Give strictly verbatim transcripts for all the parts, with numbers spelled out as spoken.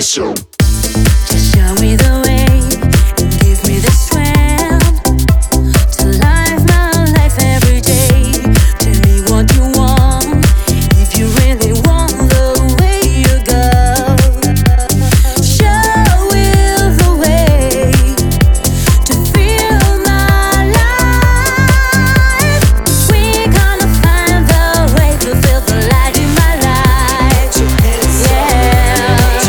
So just show me the way and give me the strength to live my life every day. Tell me what you want, if you really want the way you go. Show me the way to feel my life. We gonna find the way to feel the light in my life. Yeah.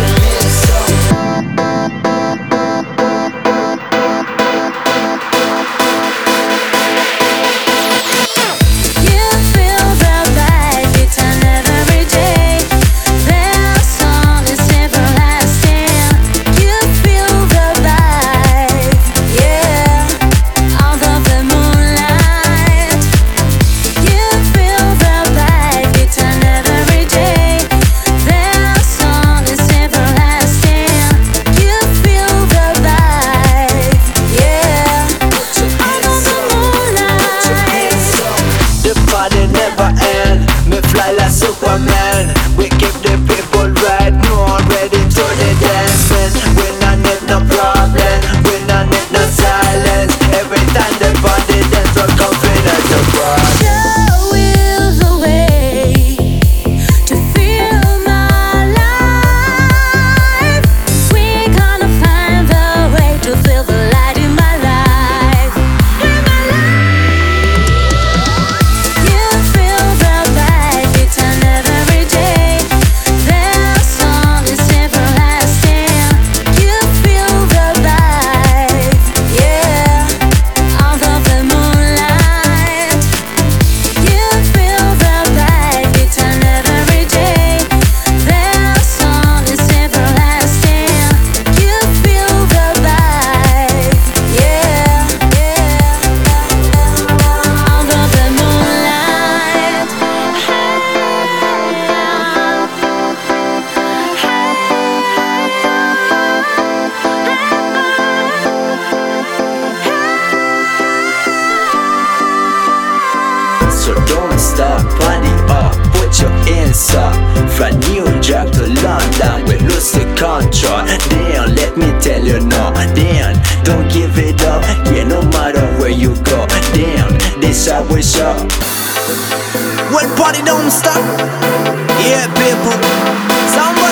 Superman, we keep the people right. No, I'm ready to the dance, man. We not need no problem, we not need no silence. Every time the body dance, we're confident to run. Show you the way to feel my life. We gonna find the way to feel the light in my life. In my life, you feel the vibe. It's every day. Their song is everlasting. You feel the vibe, yeah. Under the moonlight, you feel the vibe. It's every day. Their song is everlasting. You feel the vibe, yeah, yeah. Under the moonlight. So don't stop, party up, put your hands up. From New York to London, we lose the control. Damn, let me tell you now. Damn, don't give it up. Yeah, no matter where you go. Damn, this how we show. Well, party don't stop. Yeah, people. Somebody